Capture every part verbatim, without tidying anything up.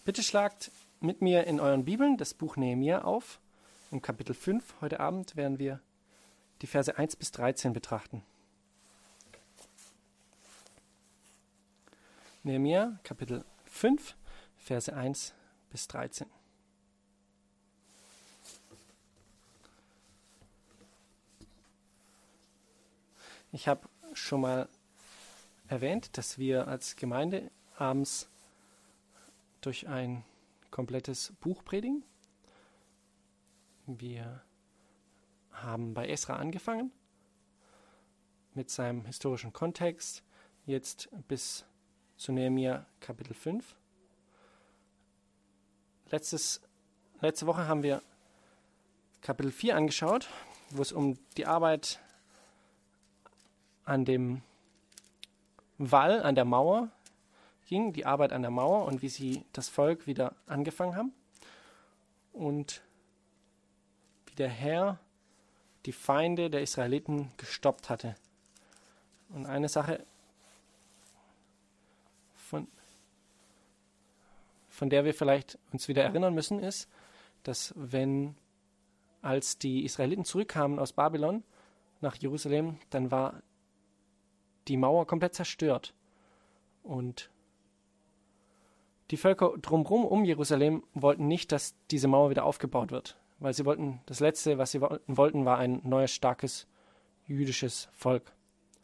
Bitte schlagt mit mir in euren Bibeln das Buch Nehemia auf. Im Kapitel fünf heute Abend werden wir die Verse eins bis dreizehn betrachten. Nehemia, Kapitel fünf, Verse eins bis dreizehn. Ich habe schon mal erwähnt, dass wir als Gemeinde abends durch ein komplettes Buch predigen. Wir haben bei Esra angefangen, mit seinem historischen Kontext, jetzt bis zu Nehemia Kapitel fünf. Letztes, letzte Woche haben wir Kapitel vier angeschaut, wo es um die Arbeit an dem Wall, an der Mauer ging, die Arbeit an der Mauer und wie sie das Volk wieder angefangen haben und wie der Herr die Feinde der Israeliten gestoppt hatte. Und eine Sache, von, von der wir vielleicht uns wieder erinnern müssen, ist, dass wenn, als die Israeliten zurückkamen aus Babylon nach Jerusalem, dann war die Mauer komplett zerstört. Und die Völker drumherum um Jerusalem wollten nicht, dass diese Mauer wieder aufgebaut wird, weil sie wollten, das Letzte, was sie wollten, war ein neues, starkes jüdisches Volk.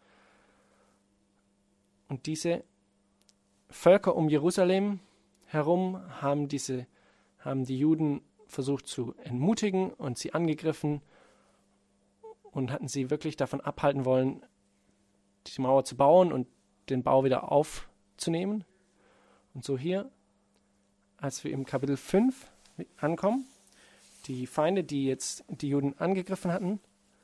Und diese Völker um Jerusalem herum haben, diese, haben die Juden versucht zu entmutigen und sie angegriffen und hatten sie wirklich davon abhalten wollen, die Mauer zu bauen und den Bau wieder aufzunehmen. Und so hier, als wir im Kapitel fünf ankommen, die Feinde, die jetzt die Juden angegriffen hatten,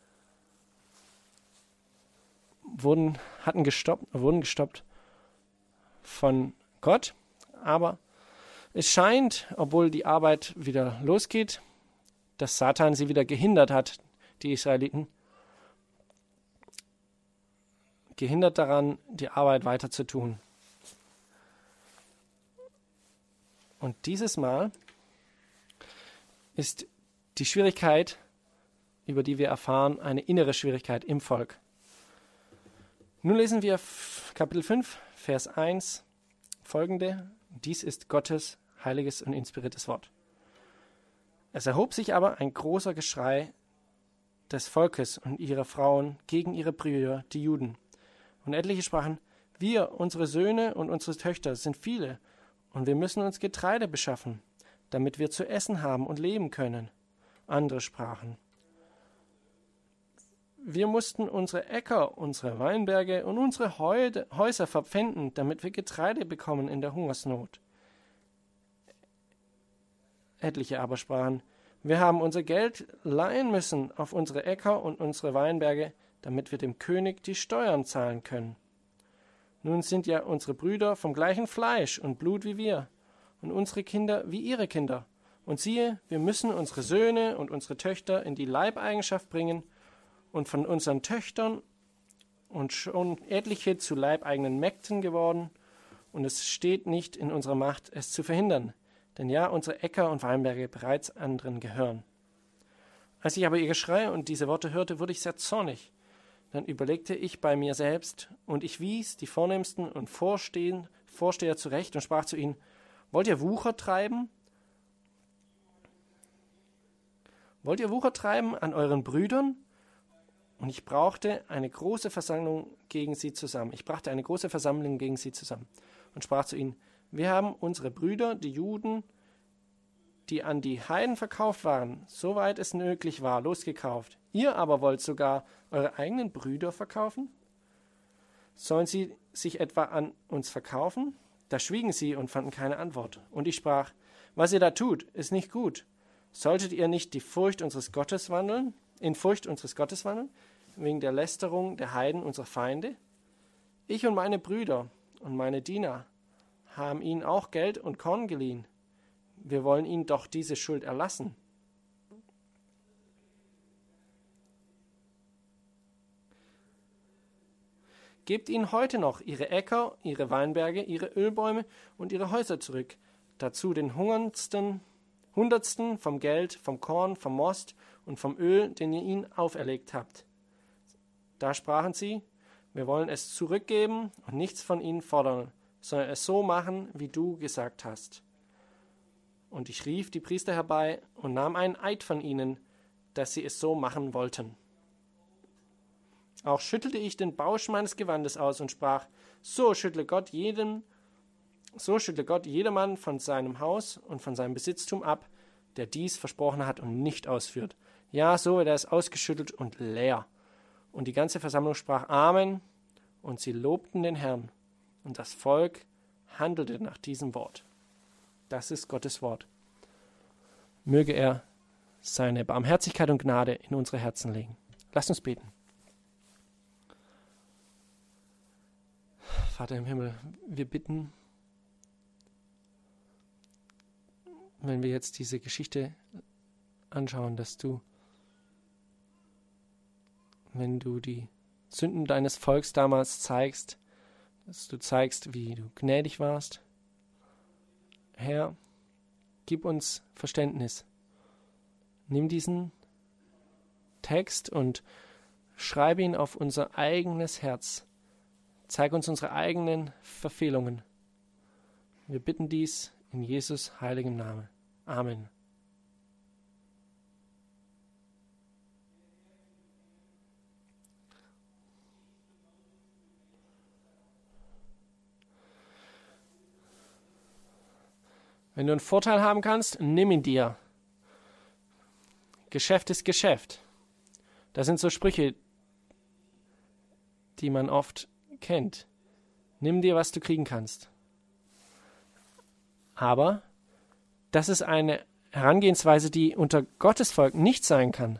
wurden, hatten gestoppt, wurden gestoppt von Gott. Aber es scheint, obwohl die Arbeit wieder losgeht, dass Satan sie wieder gehindert hat, die Israeliten, gehindert daran, die Arbeit weiter zu tun. Und dieses Mal ist die Schwierigkeit, über die wir erfahren, eine innere Schwierigkeit im Volk. Nun lesen wir Kapitel fünf, Vers eins, folgende: Dies ist Gottes heiliges und inspiriertes Wort. Es erhob sich aber ein großer Geschrei des Volkes und ihrer Frauen gegen ihre Brüder, die Juden. Und etliche sprachen: Wir, unsere Söhne und unsere Töchter sind viele, und wir müssen uns Getreide beschaffen, damit wir zu essen haben und leben können. Andere sprachen: Wir mussten unsere Äcker, unsere Weinberge und unsere Häuser verpfänden, damit wir Getreide bekommen in der Hungersnot. Etliche aber sprachen: Wir haben unser Geld leihen müssen auf unsere Äcker und unsere Weinberge, damit wir dem König die Steuern zahlen können. Nun sind ja unsere Brüder vom gleichen Fleisch und Blut wie wir, und unsere Kinder wie ihre Kinder. Und siehe, wir müssen unsere Söhne und unsere Töchter in die Leibeigenschaft bringen, und von unseren Töchtern und schon etliche zu leibeigenen Mägden geworden, und es steht nicht in unserer Macht, es zu verhindern, denn ja, unsere Äcker und Weinberge bereits anderen gehören. Als ich aber ihr Geschrei und diese Worte hörte, wurde ich sehr zornig. Dann überlegte ich bei mir selbst, und ich wies die Vornehmsten und Vorstehen, Vorsteher zurecht und sprach zu ihnen: Wollt ihr Wucher treiben? Wollt ihr Wucher treiben an euren Brüdern? Und ich brauchte eine große Versammlung gegen sie zusammen. Ich brachte eine große Versammlung gegen sie zusammen und sprach zu ihnen: Wir haben unsere Brüder, die Juden, die an die Heiden verkauft waren, soweit es möglich war, losgekauft. Ihr aber wollt sogar eure eigenen Brüder verkaufen? Sollen sie sich etwa an uns verkaufen? Da schwiegen sie und fanden keine Antwort. Und ich sprach: Was ihr da tut, ist nicht gut. Solltet ihr nicht die Furcht unseres Gottes wandeln, in Furcht unseres Gottes wandeln, wegen der Lästerung der Heiden, unserer Feinde? Ich und meine Brüder und meine Diener haben ihnen auch Geld und Korn geliehen. Wir wollen ihnen doch diese Schuld erlassen. Gebt ihnen heute noch ihre Äcker, ihre Weinberge, ihre Ölbäume und ihre Häuser zurück, dazu den Hungerndsten, Hundertsten vom Geld, vom Korn, vom Most und vom Öl, den ihr ihnen auferlegt habt. Da sprachen sie, wir wollen es zurückgeben und nichts von ihnen fordern, sondern es so machen, wie du gesagt hast. Und ich rief die Priester herbei und nahm einen Eid von ihnen, dass sie es so machen wollten. Auch schüttelte ich den Bausch meines Gewandes aus und sprach, so schüttle Gott jedem, so schüttle Gott jedermann von seinem Haus und von seinem Besitztum ab, der dies versprochen hat und nicht ausführt. Ja, so wird er es ausgeschüttelt und leer. Und die ganze Versammlung sprach Amen, und sie lobten den Herrn. Und das Volk handelte nach diesem Wort. Das ist Gottes Wort. Möge er seine Barmherzigkeit und Gnade in unsere Herzen legen. Lasst uns beten. Vater im Himmel, wir bitten, wenn wir jetzt diese Geschichte anschauen, dass du, wenn du die Sünden deines Volks damals zeigst, dass du zeigst, wie du gnädig warst. Herr, gib uns Verständnis. Nimm diesen Text und schreibe ihn auf unser eigenes Herz. Zeig uns unsere eigenen Verfehlungen. Wir bitten dies in Jesus heiligem Namen. Amen. Wenn du einen Vorteil haben kannst, nimm ihn dir. Geschäft ist Geschäft. Das sind so Sprüche, die man oft kennt. Nimm dir, was du kriegen kannst. Aber das ist eine Herangehensweise, die unter Gottes Volk nicht sein kann.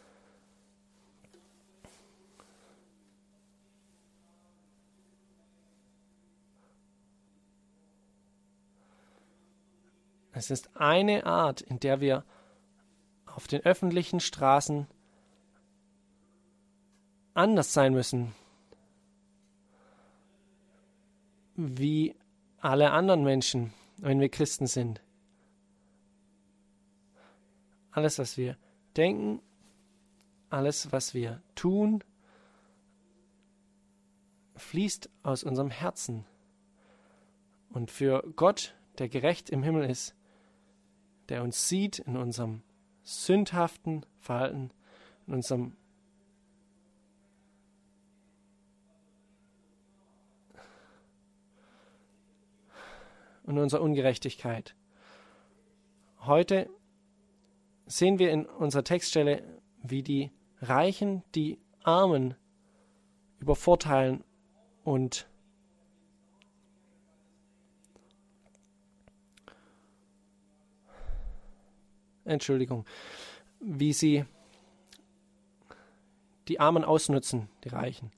Es ist eine Art, in der wir auf den öffentlichen Straßen anders sein müssen, wie alle anderen Menschen, wenn wir Christen sind. Alles, was wir denken, alles, was wir tun, fließt aus unserem Herzen. Und für Gott, der gerecht im Himmel ist, der uns sieht in unserem sündhaften Verhalten, in unserem in unserer Ungerechtigkeit. Heute sehen wir in unserer Textstelle, wie die Reichen die Armen übervorteilen und Entschuldigung, wie sie die Armen ausnutzen, die Reichen.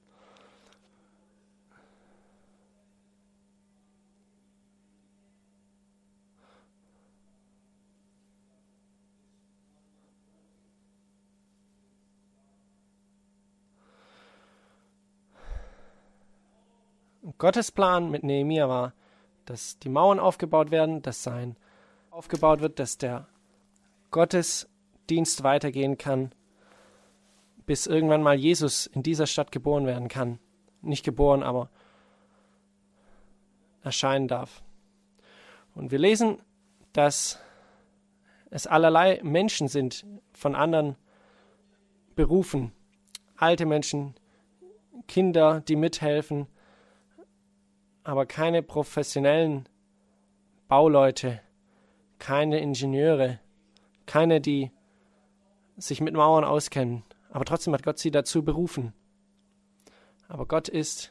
Gottes Plan mit Nehemia war, dass die Mauern aufgebaut werden, dass sein aufgebaut wird, dass der Gottesdienst weitergehen kann, bis irgendwann mal Jesus in dieser Stadt geboren werden kann. Nicht geboren, aber erscheinen darf. Und wir lesen, dass es allerlei Menschen sind von anderen Berufen. Alte Menschen, Kinder, die mithelfen, aber keine professionellen Bauleute, keine Ingenieure, keine, die sich mit Mauern auskennen. Aber trotzdem hat Gott sie dazu berufen. Aber Gott ist.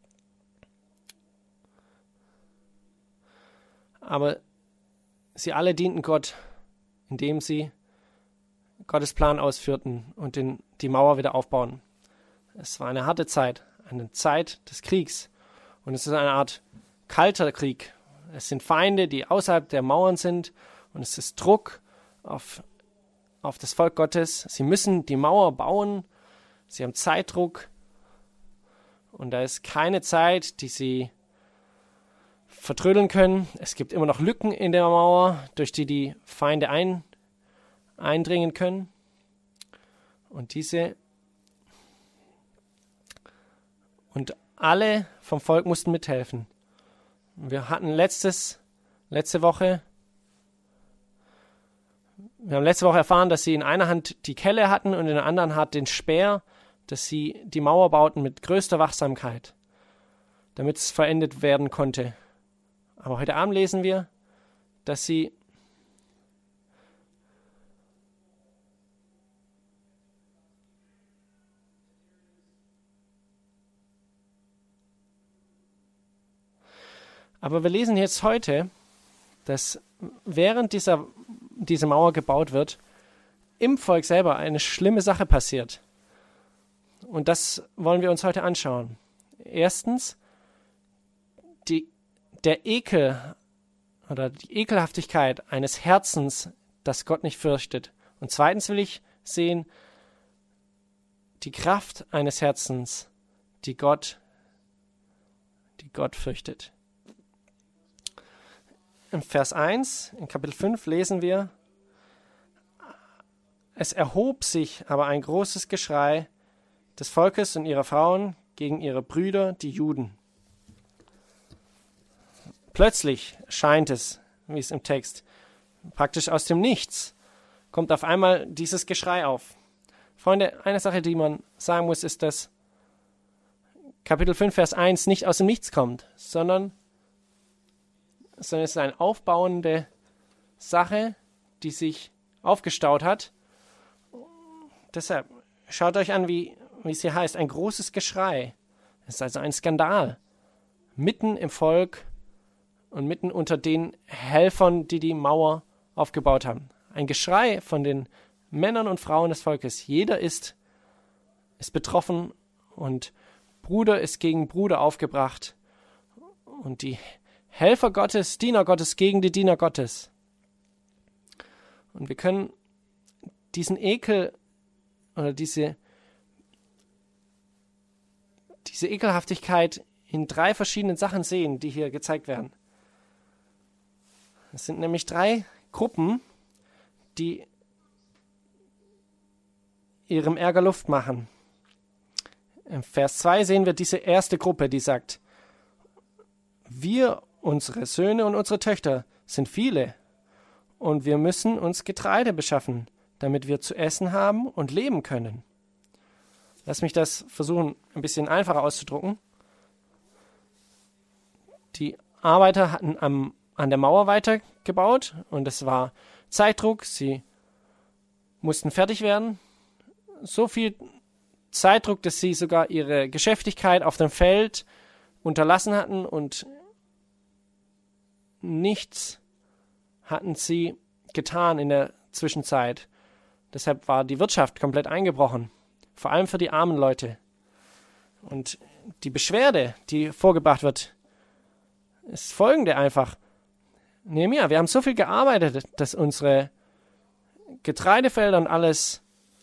Aber sie alle dienten Gott, indem sie Gottes Plan ausführten und den, die Mauer wieder aufbauen. Es war eine harte Zeit, eine Zeit des Kriegs. Und es ist eine Art kalter Krieg. Es sind Feinde, die außerhalb der Mauern sind. Und es ist Druck auf, auf das Volk Gottes. Sie müssen die Mauer bauen. Sie haben Zeitdruck. Und da ist keine Zeit, die sie vertrödeln können. Es gibt immer noch Lücken in der Mauer, durch die die Feinde ein, eindringen können. Und diese und alle vom Volk mussten mithelfen. Wir hatten letztes, letzte Woche, wir haben letzte Woche erfahren, dass sie in einer Hand die Kelle hatten und in der anderen Hand den Speer, dass sie die Mauer bauten mit größter Wachsamkeit, damit es verendet werden konnte. Aber heute Abend lesen wir, dass sie Aber wir lesen jetzt heute, dass während dieser diese Mauer gebaut wird, im Volk selber eine schlimme Sache passiert. Und das wollen wir uns heute anschauen. Erstens, die, der Ekel oder die Ekelhaftigkeit eines Herzens, das Gott nicht fürchtet. Und zweitens will ich sehen, die Kraft eines Herzens, die Gott, die Gott fürchtet. In Vers eins, in Kapitel fünf lesen wir, es erhob sich aber ein großes Geschrei des Volkes und ihrer Frauen gegen ihre Brüder, die Juden. Plötzlich scheint es, wie es im Text, praktisch aus dem Nichts, kommt auf einmal dieses Geschrei auf. Freunde, eine Sache, die man sagen muss, ist, dass Kapitel fünf, Vers eins nicht aus dem Nichts kommt, sondern sondern es ist eine aufbauende Sache, die sich aufgestaut hat. Deshalb schaut euch an, wie, wie es hier heißt, ein großes Geschrei. Es ist also ein Skandal. Mitten im Volk und mitten unter den Helfern, die die Mauer aufgebaut haben. Ein Geschrei von den Männern und Frauen des Volkes. Jeder ist, ist betroffen und Bruder ist gegen Bruder aufgebracht. Und die Helfer Gottes, Diener Gottes gegen die Diener Gottes. Und wir können diesen Ekel oder diese, diese Ekelhaftigkeit in drei verschiedenen Sachen sehen, die hier gezeigt werden. Es sind nämlich drei Gruppen, die ihrem Ärger Luft machen. Im Vers zwei sehen wir diese erste Gruppe, die sagt, wir Unsere Söhne und unsere Töchter sind viele und wir müssen uns Getreide beschaffen, damit wir zu essen haben und leben können. Lass mich das versuchen, ein bisschen einfacher auszudrucken. Die Arbeiter hatten am, an der Mauer weitergebaut und es war Zeitdruck. Sie mussten fertig werden. So viel Zeitdruck, dass sie sogar ihre Geschäftigkeit auf dem Feld unterlassen hatten und nichts hatten sie getan in der Zwischenzeit. Deshalb war die Wirtschaft komplett eingebrochen. Vor allem für die armen Leute. Und die Beschwerde, die vorgebracht wird, ist folgende einfach. Nehemia, wir haben so viel gearbeitet, dass unsere Getreidefelder und alles,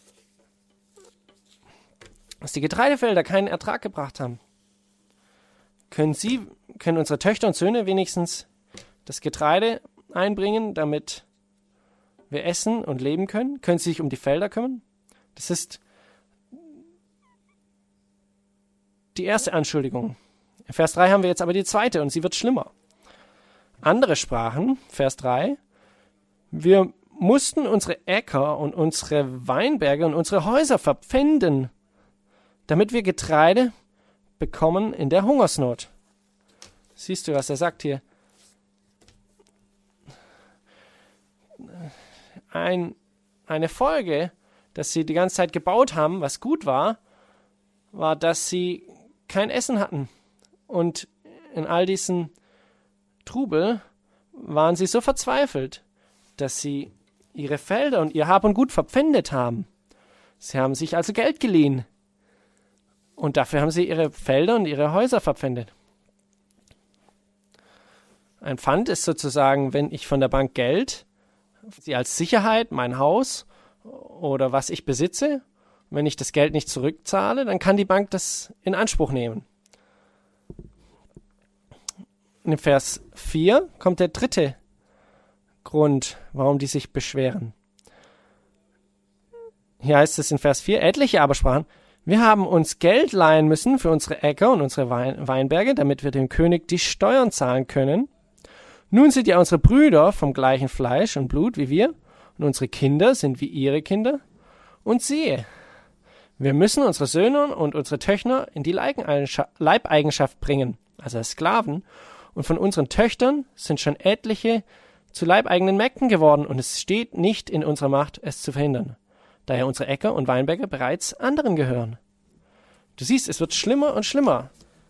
dass die Getreidefelder keinen Ertrag gebracht haben. Können Sie, können unsere Töchter und Söhne wenigstens das Getreide einbringen, damit wir essen und leben können? Können Sie sich um die Felder kümmern? Das ist die erste Anschuldigung. In Vers drei haben wir jetzt aber die zweite und sie wird schlimmer. Andere sprachen, Vers drei, wir mussten unsere Äcker und unsere Weinberge und unsere Häuser verpfänden, damit wir Getreide bekommen in der Hungersnot. Siehst du, was er sagt hier? Ein, eine Folge, dass sie die ganze Zeit gebaut haben, was gut war, war, dass sie kein Essen hatten. Und in all diesem Trubel waren sie so verzweifelt, dass sie ihre Felder und ihr Hab und Gut verpfändet haben. Sie haben sich also Geld geliehen. Und dafür haben sie ihre Felder und ihre Häuser verpfändet. Ein Pfand ist sozusagen, wenn ich von der Bank Geld, sie als Sicherheit, mein Haus oder was ich besitze, wenn ich das Geld nicht zurückzahle, dann kann die Bank das in Anspruch nehmen. in Vers vier kommt der dritte Grund, warum die sich beschweren. Hier heißt es in Vers vier, etliche aber sprachen, wir haben uns Geld leihen müssen für unsere Äcker und unsere Wein- Weinberge, damit wir dem König die Steuern zahlen können. Nun sind ja unsere Brüder vom gleichen Fleisch und Blut wie wir, und unsere Kinder sind wie ihre Kinder. Und siehe, wir müssen unsere Söhne und unsere Töchter in die Leibeigenschaft bringen, also als Sklaven, und von unseren Töchtern sind schon etliche zu leibeigenen Mägden geworden, und es steht nicht in unserer Macht, es zu verhindern, da ja unsere Äcker und Weinberge bereits anderen gehören. Du siehst, es wird schlimmer und schlimmer.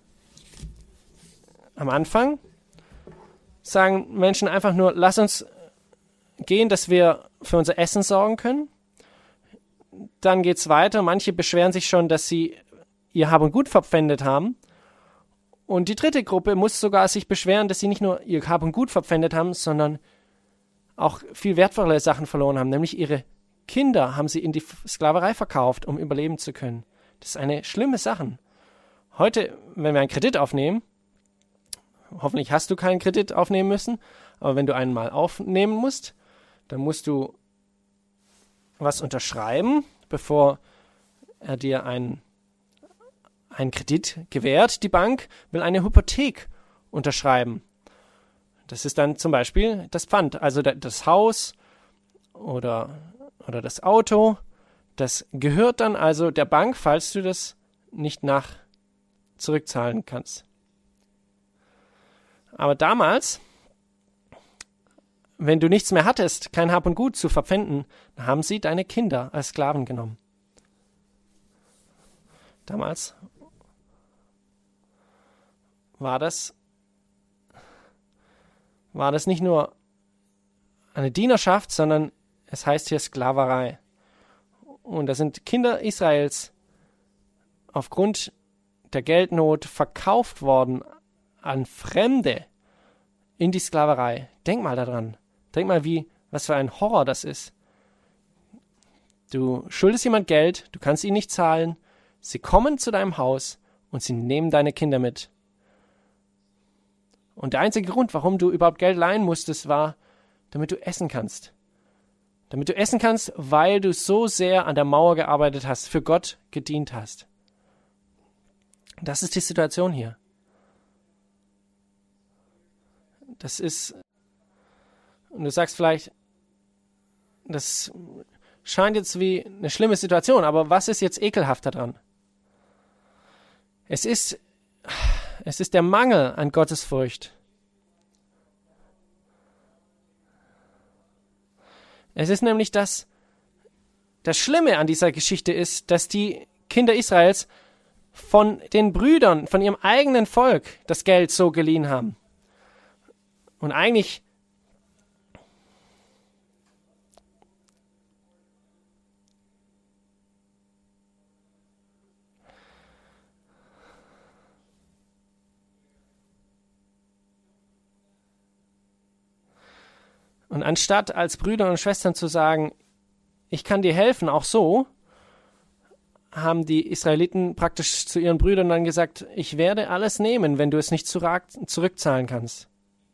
Am Anfang sagen Menschen einfach nur, lass uns gehen, dass wir für unser Essen sorgen können. Dann geht's weiter. Manche beschweren sich schon, dass sie ihr Hab und Gut verpfändet haben. Und die dritte Gruppe muss sogar sich beschweren, dass sie nicht nur ihr Hab und Gut verpfändet haben, sondern auch viel wertvollere Sachen verloren haben, nämlich ihre Kinder haben sie in die Sklaverei verkauft, um überleben zu können. Das ist eine schlimme Sache. Heute, wenn wir einen Kredit aufnehmen, hoffentlich hast du keinen Kredit aufnehmen müssen, aber wenn du einen mal aufnehmen musst, dann musst du was unterschreiben, bevor er dir einen, einen Kredit gewährt. Die Bank will eine Hypothek unterschreiben. Das ist dann zum Beispiel das Pfand, also das Haus oder oder das Auto, das gehört dann also der Bank, falls du das nicht nach zurückzahlen kannst. Aber damals, wenn du nichts mehr hattest, kein Hab und Gut zu verpfänden, dann haben sie deine Kinder als Sklaven genommen. Damals war das, war das nicht nur eine Dienerschaft, sondern es heißt hier Sklaverei. Und da sind Kinder Israels aufgrund der Geldnot verkauft worden an Fremde in die Sklaverei. Denk mal daran. Denk mal, wie, was für ein Horror das ist. Du schuldest jemand Geld, du kannst ihn nicht zahlen, sie kommen zu deinem Haus und sie nehmen deine Kinder mit. Und der einzige Grund, warum du überhaupt Geld leihen musstest, war, damit du essen kannst. Damit du essen kannst, weil du so sehr an der Mauer gearbeitet hast, für Gott gedient hast. Das ist die Situation hier. Das ist, und du sagst vielleicht, das scheint jetzt wie eine schlimme Situation, aber was ist jetzt ekelhaft daran? Es ist, es ist der Mangel an Gottesfurcht. Es ist nämlich das, das Schlimme an dieser Geschichte ist, dass die Kinder Israels von den Brüdern, von ihrem eigenen Volk das Geld so geliehen haben. Und eigentlich Und anstatt als Brüder und Schwestern zu sagen, ich kann dir helfen, auch so, haben die Israeliten praktisch zu ihren Brüdern dann gesagt, ich werde alles nehmen, wenn du es nicht zurückzahlen kannst.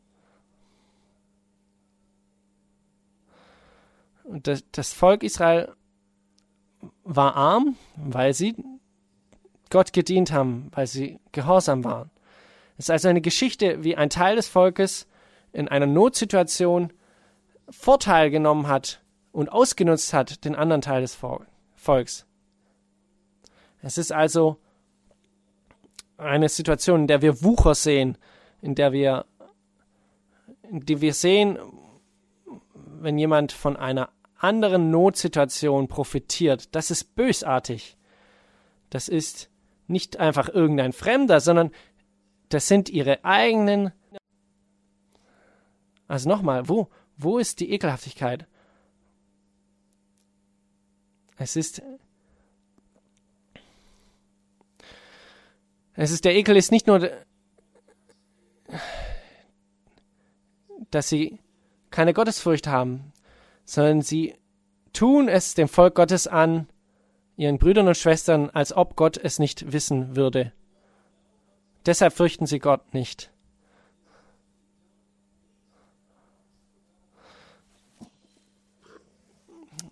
Und das, das Volk Israel war arm, weil sie Gott gedient haben, weil sie gehorsam waren. Es ist also eine Geschichte, wie ein Teil des Volkes in einer Notsituation Vorteil genommen hat und ausgenutzt hat, den anderen Teil des Volks. Es ist also eine Situation, in der wir Wucher sehen, in der wir, in der wir sehen, wenn jemand von einer anderen Notsituation profitiert. Das ist bösartig. Das ist nicht einfach irgendein Fremder, sondern das sind ihre eigenen. Also nochmal, wo? Wo ist die Ekelhaftigkeit? Es ist, es ist, der Ekel ist nicht nur, dass sie keine Gottesfurcht haben, sondern sie tun es dem Volk Gottes an, ihren Brüdern und Schwestern, als ob Gott es nicht wissen würde. Deshalb fürchten sie Gott nicht.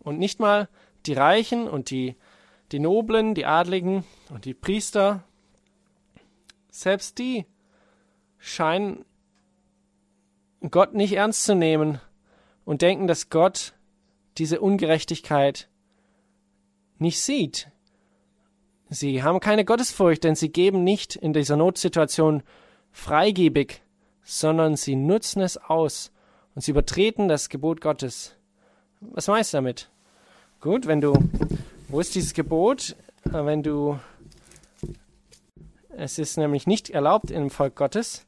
Und nicht mal die Reichen und die, die Noblen, die Adligen und die Priester, selbst die scheinen Gott nicht ernst zu nehmen und denken, dass Gott diese Ungerechtigkeit nicht sieht. Sie haben keine Gottesfurcht, denn sie geben nicht in dieser Notsituation freigebig, sondern sie nutzen es aus und sie übertreten das Gebot Gottes. Was meinst du damit? Gut, wenn du, wo ist dieses Gebot? Wenn du, es ist nämlich nicht erlaubt im Volk Gottes.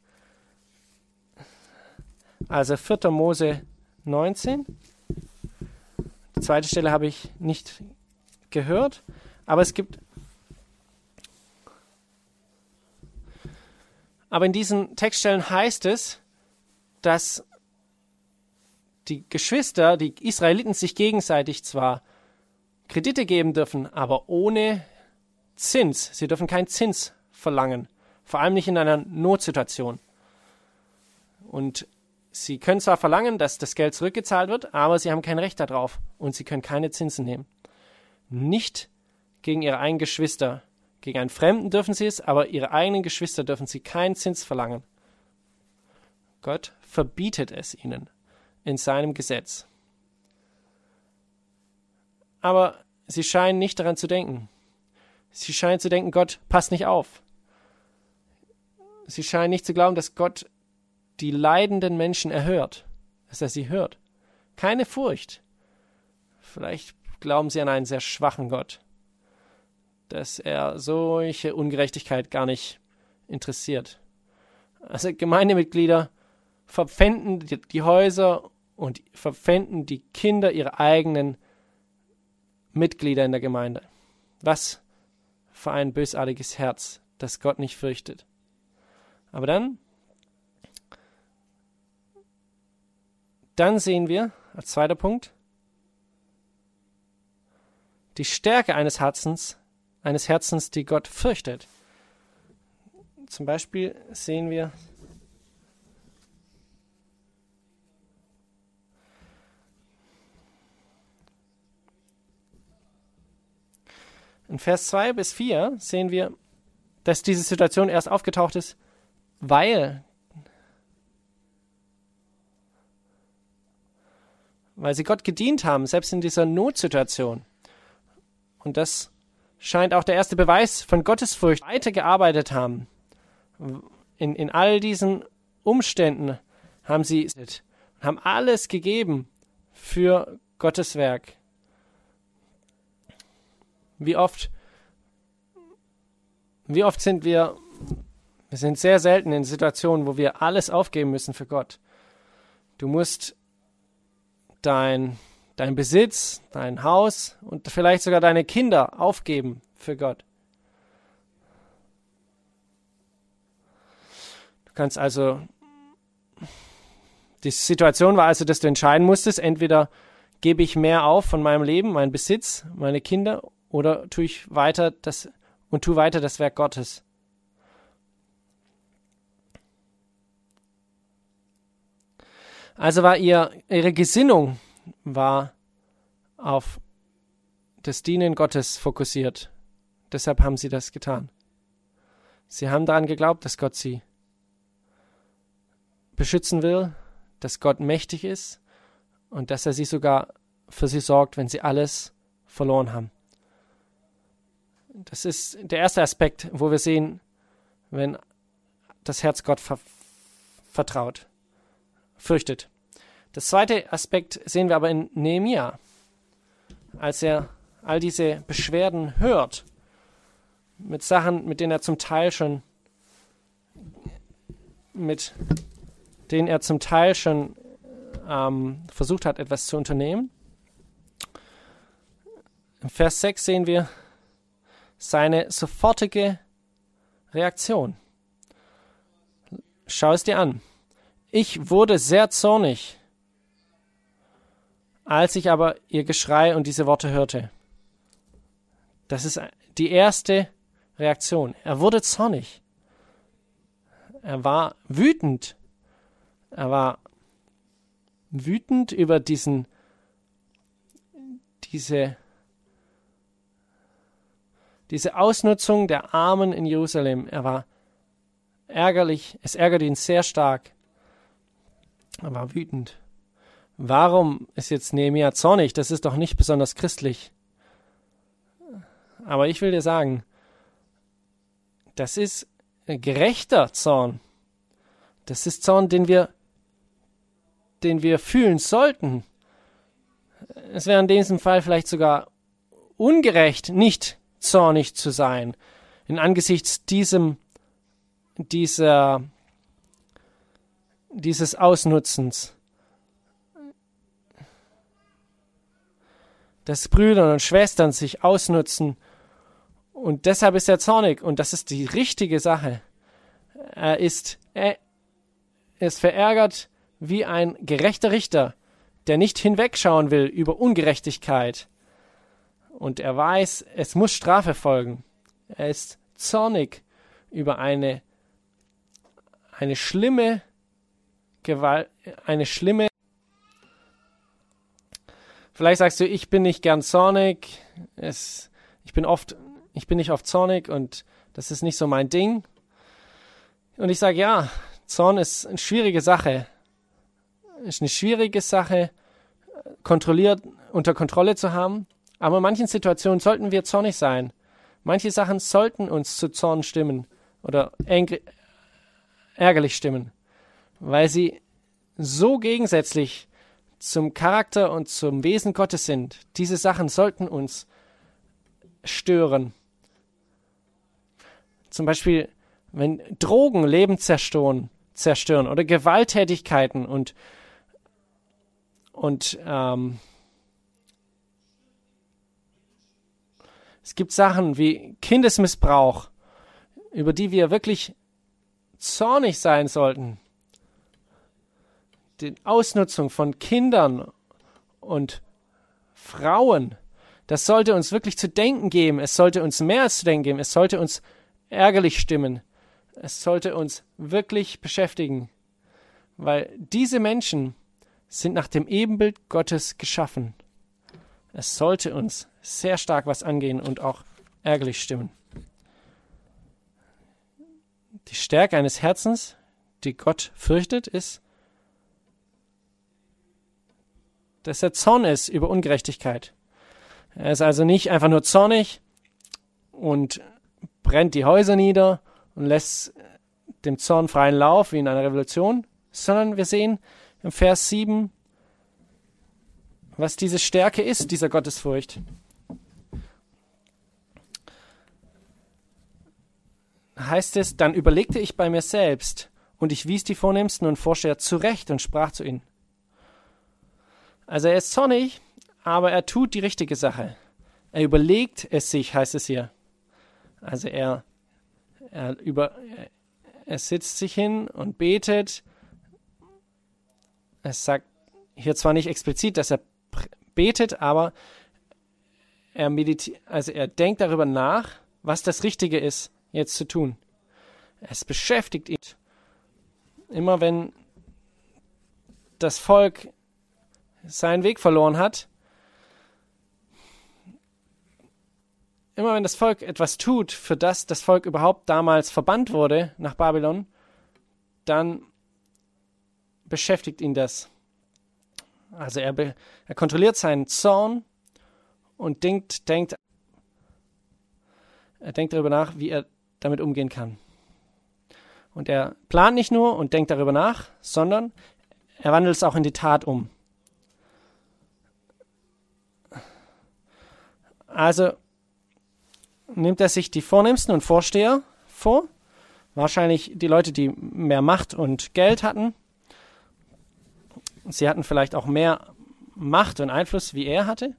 Also vierter Mose neunzehn. Die zweite Stelle habe ich nicht gehört, aber es gibt, aber in diesen Textstellen heißt es, dass die Geschwister, die Israeliten sich gegenseitig zwar Kredite geben dürfen, aber ohne Zins. Sie dürfen keinen Zins verlangen, vor allem nicht in einer Notsituation. Und sie können zwar verlangen, dass das Geld zurückgezahlt wird, aber sie haben kein Recht darauf und sie können keine Zinsen nehmen. Nicht gegen ihre eigenen Geschwister. Gegen einen Fremden dürfen sie es, aber ihre eigenen Geschwister dürfen sie keinen Zins verlangen. Gott verbietet es ihnen in seinem Gesetz. Aber sie scheinen nicht daran zu denken. Sie scheinen zu denken, Gott passt nicht auf. Sie scheinen nicht zu glauben, dass Gott die leidenden Menschen erhört, dass er sie hört. Keine Furcht. Vielleicht glauben sie an einen sehr schwachen Gott, dass er solche Ungerechtigkeit gar nicht interessiert. Also Gemeindemitglieder verpfänden die, die Häuser und verpfänden die Kinder ihrer eigenen Mitglieder in der Gemeinde. Was für ein bösartiges Herz, das Gott nicht fürchtet. Aber dann, dann sehen wir, als zweiter Punkt, die Stärke eines Herzens, eines Herzens, die Gott fürchtet. Zum Beispiel sehen wir in Vers zwei bis vier sehen wir, dass diese Situation erst aufgetaucht ist, weil, weil sie Gott gedient haben, selbst in dieser Notsituation. Und das scheint auch der erste Beweis von Gottesfurcht, weitergearbeitet haben. In, in all diesen Umständen haben sie haben alles gegeben für Gottes Werk. Wie oft, wie oft sind wir, wir sind sehr selten in Situationen, wo wir alles aufgeben müssen für Gott. Du musst dein, dein Besitz, dein Haus und vielleicht sogar deine Kinder aufgeben für Gott. Du kannst also, die Situation war also, dass du entscheiden musstest, entweder gebe ich mehr auf von meinem Leben, meinen Besitz, meine Kinder, oder tue ich weiter das und tue weiter das Werk Gottes. Also war ihr, ihre Gesinnung war auf das Dienen Gottes fokussiert. Deshalb haben sie das getan. Sie haben daran geglaubt, dass Gott sie beschützen will, dass Gott mächtig ist und dass er sie sogar für sie sorgt, wenn sie alles verloren haben. Das ist der erste Aspekt, wo wir sehen, wenn das Herz Gott ver- vertraut, fürchtet. Das zweite Aspekt sehen wir aber in Nehemia, als er all diese Beschwerden hört, mit Sachen, mit denen er zum Teil schon, mit denen er zum Teil schon ähm, versucht hat, etwas zu unternehmen. Im Vers sechs sehen wir seine sofortige Reaktion. Schau es dir an. Ich wurde sehr zornig, als ich aber ihr Geschrei und diese Worte hörte. Das ist die erste Reaktion. Er wurde zornig. Er war wütend. Er war wütend über diesen, diese, diese Ausnutzung der Armen in Jerusalem. Er war ärgerlich, es ärgerte ihn sehr stark. Er war wütend. Warum ist jetzt Nehemia zornig? Das ist doch nicht besonders christlich. Aber ich will dir sagen, das ist gerechter Zorn. Das ist Zorn, den wir, den wir fühlen sollten. Es wäre in diesem Fall vielleicht sogar ungerecht, nicht zornig zu sein, in angesichts diesem, dieser, dieses Ausnutzens, dass Brüder und Schwestern sich ausnutzen. Und deshalb ist er zornig. Und das ist die richtige Sache. Er ist, er ist verärgert wie ein gerechter Richter, der nicht hinwegschauen will über Ungerechtigkeit. Und er weiß, es muss Strafe folgen. Er ist zornig über eine, eine schlimme Gewalt, eine schlimme. Vielleicht sagst du, ich bin nicht gern zornig. Es, ich bin oft Ich bin nicht oft zornig und das ist nicht so mein Ding. Und ich sage, ja, Zorn ist eine schwierige Sache. Ist eine schwierige Sache, kontrolliert, unter Kontrolle zu haben. Aber in manchen Situationen sollten wir zornig sein. Manche Sachen sollten uns zu Zorn stimmen oder ärgerlich stimmen, weil sie so gegensätzlich zum Charakter und zum Wesen Gottes sind. Diese Sachen sollten uns stören. Zum Beispiel, wenn Drogen Leben zerstören, zerstören oder Gewalttätigkeiten und, und ähm, es gibt Sachen wie Kindesmissbrauch, über die wir wirklich zornig sein sollten. Die Ausnutzung von Kindern und Frauen, das sollte uns wirklich zu denken geben. Es sollte uns mehr als zu denken geben. Es sollte uns ärgerlich stimmen. Es sollte uns wirklich beschäftigen, weil diese Menschen sind nach dem Ebenbild Gottes geschaffen. Es sollte uns sehr stark was angehen und auch ärgerlich stimmen. Die Stärke eines Herzens, die Gott fürchtet, ist, dass er Zorn ist über Ungerechtigkeit. Er ist also nicht einfach nur zornig und brennt die Häuser nieder und lässt dem Zorn freien Lauf wie in einer Revolution, sondern wir sehen im Vers sieben, was diese Stärke ist, dieser Gottesfurcht. Heißt es, dann überlegte ich bei mir selbst und ich wies die Vornehmsten und Vorsteher zurecht und sprach zu ihnen. Also er ist zornig, aber er tut die richtige Sache. Er überlegt es sich, heißt es hier. Also er, er, über, er sitzt sich hin und betet. Es sagt hier zwar nicht explizit, dass er betet, aber er meditiert, also er denkt darüber nach, was das Richtige ist, jetzt zu tun. Es beschäftigt ihn. Immer wenn das Volk seinen Weg verloren hat, immer wenn das Volk etwas tut, für das das Volk überhaupt damals verbannt wurde nach Babylon, dann beschäftigt ihn das. Also er, be- er kontrolliert seinen Zorn und denkt, denkt, er denkt darüber nach, wie er damit umgehen kann. Und er plant nicht nur und denkt darüber nach, sondern er wandelt es auch in die Tat um. Also nimmt er sich die Vornehmsten und Vorsteher vor, wahrscheinlich die Leute, die mehr Macht und Geld hatten. Sie hatten vielleicht auch mehr Macht und Einfluss, wie er hatte.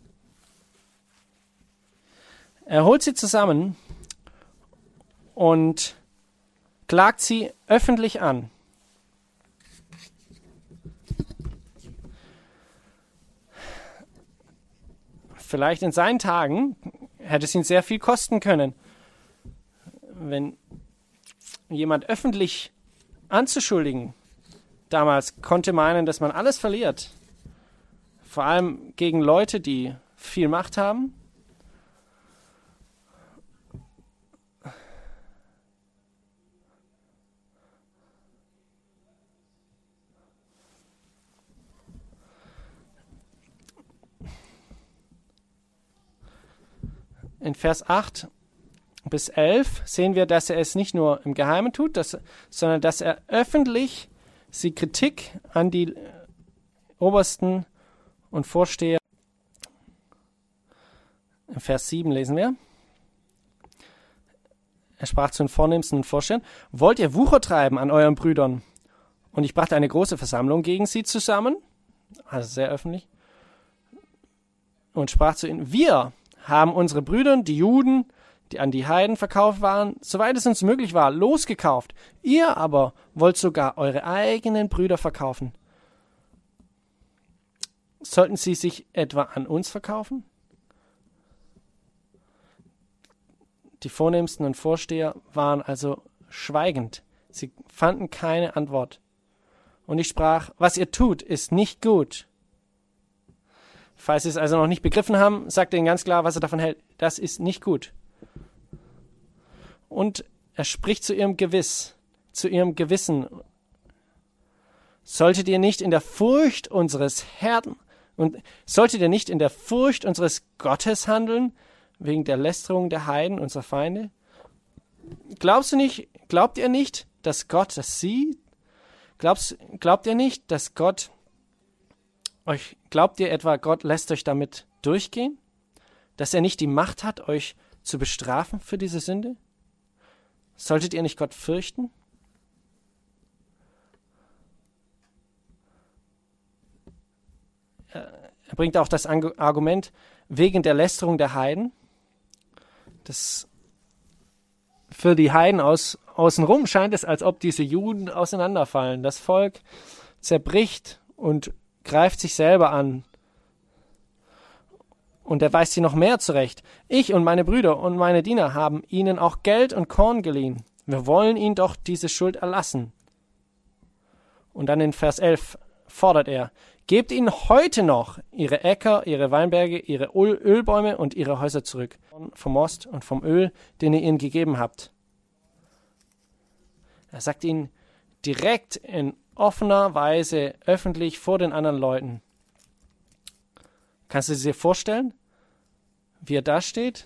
Er holt sie zusammen und klagt sie öffentlich an. Vielleicht in seinen Tagen hätte es ihn sehr viel kosten können, wenn jemand öffentlich anzuschuldigen. Damals konnte meinen, dass man alles verliert. Vor allem gegen Leute, die viel Macht haben. In Vers acht bis elf sehen wir, dass er es nicht nur im Geheimen tut, dass, sondern dass er öffentlich die Kritik an die Obersten und Vorsteher. In Vers sieben lesen wir. Er sprach zu den Vornehmsten und Vorstehern: Wollt ihr Wucher treiben an euren Brüdern? Und ich brachte eine große Versammlung gegen sie zusammen, also sehr öffentlich, und sprach zu ihnen: Wir haben unsere Brüder, die Juden, die an die Heiden verkauft waren, soweit es uns möglich war, losgekauft. Ihr aber wollt sogar eure eigenen Brüder verkaufen. Sollten sie sich etwa an uns verkaufen? Die Vornehmsten und Vorsteher waren also schweigend. Sie fanden keine Antwort. Und ich sprach: Was ihr tut, ist nicht gut. Falls Sie es also noch nicht begriffen haben, sagt er ihnen ganz klar, was er davon hält. Das ist nicht gut. Und er spricht zu ihrem Gewiss, zu ihrem Gewissen. Solltet ihr nicht in der Furcht unseres Herrn und solltet ihr nicht in der Furcht unseres Gottes handeln, wegen der Lästerung der Heiden, unserer Feinde? Glaubst du nicht, glaubt ihr nicht, dass Gott das sieht? Glaubst, glaubt ihr nicht, dass Gott euch, glaubt ihr etwa, Gott lässt euch damit durchgehen? Dass er nicht die Macht hat, euch zu bestrafen für diese Sünde? Solltet ihr nicht Gott fürchten? Er bringt auch das Argument wegen der Lästerung der Heiden. Das für die Heiden aus, außenrum scheint es, als ob diese Juden auseinanderfallen. Das Volk zerbricht und greift sich selber an. Und er weist sie noch mehr zurecht. Ich und meine Brüder und meine Diener haben ihnen auch Geld und Korn geliehen. Wir wollen ihnen doch diese Schuld erlassen. Und dann in Vers elf fordert er: Gebt ihnen heute noch ihre Äcker, ihre Weinberge, ihre Öl- Ölbäume und ihre Häuser zurück. Vom Most und vom Öl, den ihr ihnen gegeben habt. Er sagt ihnen direkt in offener Weise, öffentlich vor den anderen Leuten. Kannst du dir vorstellen, wie er da steht?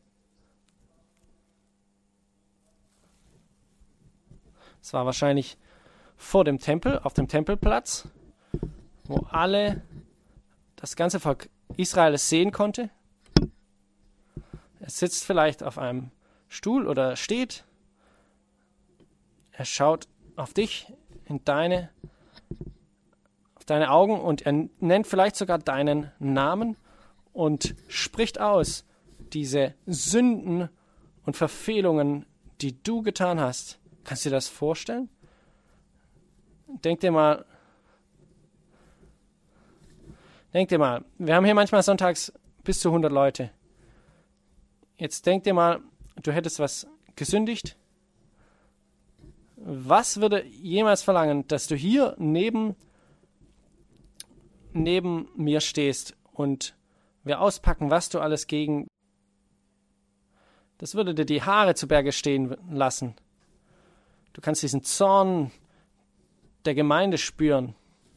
Es war wahrscheinlich vor dem Tempel, auf dem Tempelplatz, wo alle, das ganze Volk Israel es sehen konnte. Er sitzt vielleicht auf einem Stuhl oder steht. Er schaut auf dich, in deine, auf deine Augen, und er nennt vielleicht sogar deinen Namen und spricht aus diese Sünden und Verfehlungen, die du getan hast. Kannst du dir das vorstellen? Denk dir mal, denk dir mal, wir haben hier manchmal sonntags bis zu hundert Leute. Jetzt denk dir mal, du hättest was gesündigt. Was würde jemals verlangen, dass du hier neben, neben mir stehst und wir auspacken, was du alles gegen... Das würde dir die Haare zu Berge stehen lassen. Du kannst diesen Zorn der Gemeinde spüren.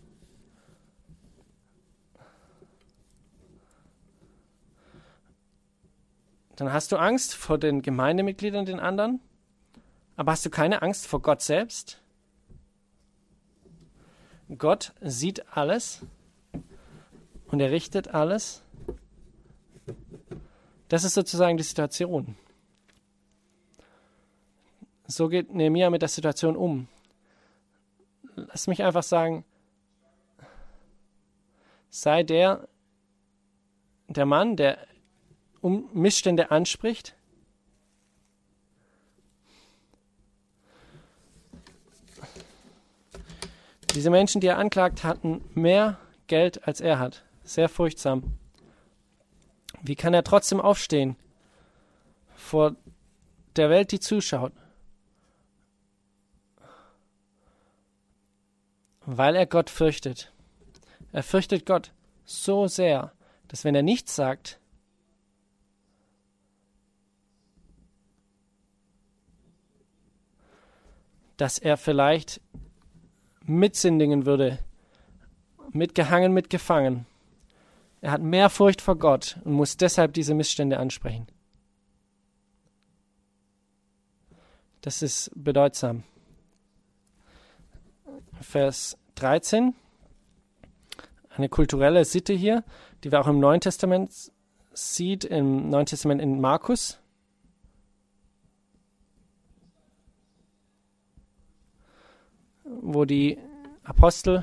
Dann hast du Angst vor den Gemeindemitgliedern, den anderen. Aber hast du keine Angst vor Gott selbst? Gott sieht alles und er richtet alles. Das ist sozusagen die Situation. So geht Nehemia mit der Situation um. Lass mich einfach sagen, sei der, der Mann, der um Missstände anspricht. Diese Menschen, die er anklagt, hatten mehr Geld, als er hat. Sehr furchtsam. Wie kann er trotzdem aufstehen vor der Welt, die zuschaut? Weil er Gott fürchtet. Er fürchtet Gott so sehr, dass wenn er nichts sagt, dass er vielleicht mitsündigen würde, mitgehangen, mitgefangen. Er hat mehr Furcht vor Gott und muss deshalb diese Missstände ansprechen. Das ist bedeutsam. Vers dreizehn, eine kulturelle Sitte hier, die wir auch im Neuen Testament sieht, im Neuen Testament in Markus. Wo die Apostel,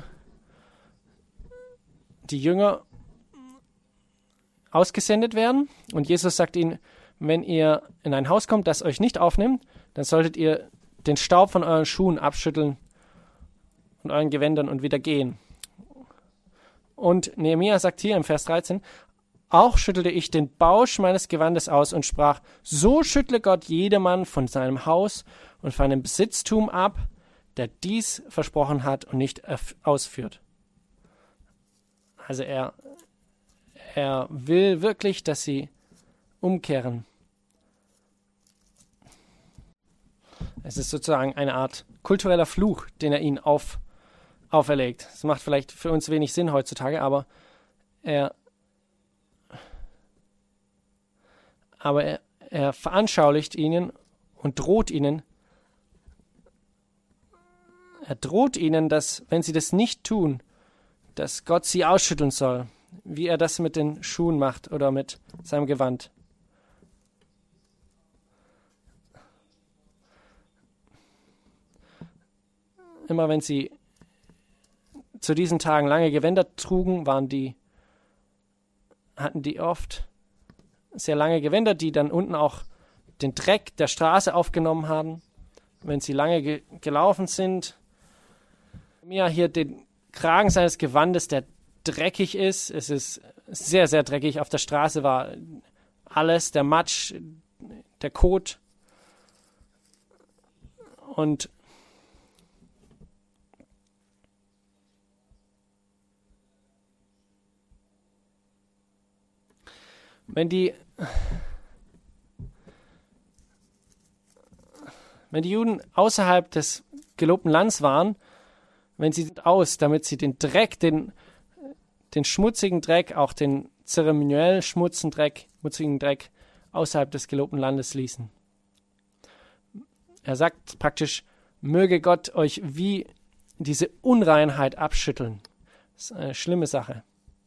die Jünger ausgesendet werden und Jesus sagt ihnen, wenn ihr in ein Haus kommt, das euch nicht aufnimmt, dann solltet ihr den Staub von euren Schuhen abschütteln und euren Gewändern und wieder gehen. Und Nehemia sagt hier im Vers dreizehn, auch schüttelte ich den Bausch meines Gewandes aus und sprach, so schüttle Gott jedermann von seinem Haus und von einem Besitztum ab, der dies versprochen hat und nicht ausführt. Also er, er will wirklich, dass sie umkehren. Es ist sozusagen eine Art kultureller Fluch, den er ihnen auf, auferlegt. Das macht vielleicht für uns wenig Sinn heutzutage, aber er, aber er, er veranschaulicht ihnen und droht ihnen, Er droht ihnen, dass, wenn sie das nicht tun, dass Gott sie ausschütteln soll, wie er das mit den Schuhen macht oder mit seinem Gewand. Immer wenn sie zu diesen Tagen lange Gewänder trugen, waren die, hatten die oft sehr lange Gewänder, die dann unten auch den Dreck der Straße aufgenommen haben. Wenn sie lange ge- gelaufen sind, mir hier den Kragen seines Gewandes, der dreckig ist. Es ist sehr, sehr dreckig. Auf der Straße war alles, der Matsch, der Kot. Und wenn die, wenn die Juden außerhalb des gelobten Landes waren, wenn sie aus, damit sie den Dreck, den, den schmutzigen Dreck, auch den zeremoniell schmutzigen Dreck, schmutzigen Dreck außerhalb des gelobten Landes ließen. Er sagt praktisch, möge Gott euch wie diese Unreinheit abschütteln. Das ist eine schlimme Sache.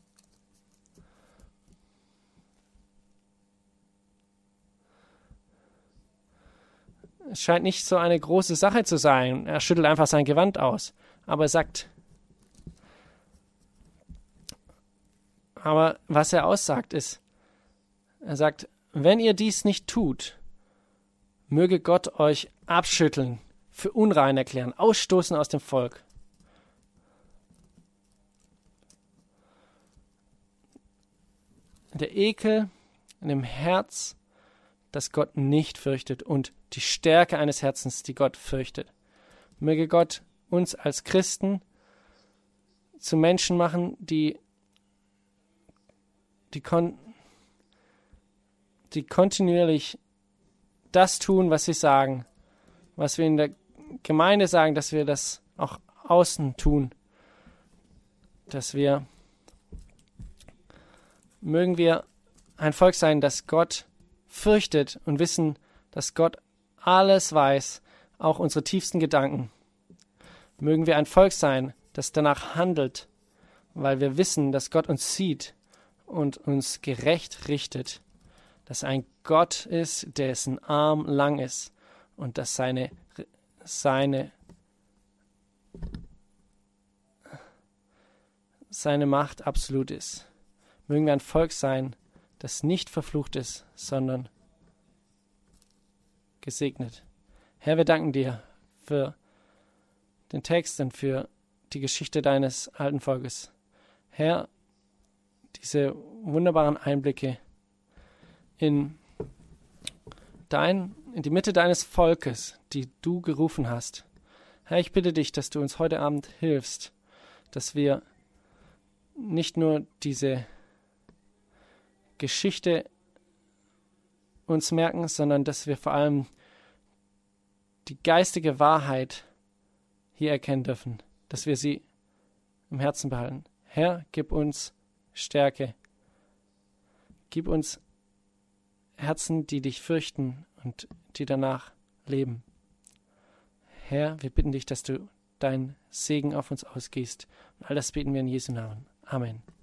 Es scheint nicht so eine große Sache zu sein. Er schüttelt einfach sein Gewand aus. Aber er sagt, aber was er aussagt ist, er sagt, wenn ihr dies nicht tut, möge Gott euch abschütteln, für unrein erklären, ausstoßen aus dem Volk. Der Ekel in dem Herz, das Gott nicht fürchtet und die Stärke eines Herzens, die Gott fürchtet. Möge Gott uns als Christen zu Menschen machen, die, die, kon, die kontinuierlich das tun, was sie sagen, was wir in der Gemeinde sagen, dass wir das auch außen tun, dass wir, mögen wir ein Volk sein, das Gott fürchtet und wissen, dass Gott alles weiß, auch unsere tiefsten Gedanken. Mögen wir ein Volk sein, das danach handelt, weil wir wissen, dass Gott uns sieht und uns gerecht richtet, dass ein Gott ist, dessen Arm lang ist und dass seine, seine, seine Macht absolut ist. Mögen wir ein Volk sein, das nicht verflucht ist, sondern gesegnet. Herr, wir danken dir für den Text und für die Geschichte deines alten Volkes. Herr, diese wunderbaren Einblicke in dein, in die Mitte deines Volkes, die du gerufen hast. Herr, ich bitte dich, dass du uns heute Abend hilfst, dass wir nicht nur diese Geschichte uns merken, sondern dass wir vor allem die geistige Wahrheit hier erkennen dürfen, dass wir sie im Herzen behalten. Herr, gib uns Stärke. Gib uns Herzen, die dich fürchten und die danach leben. Herr, wir bitten dich, dass du deinen Segen auf uns ausgießt. Und all das beten wir in Jesu Namen. Amen.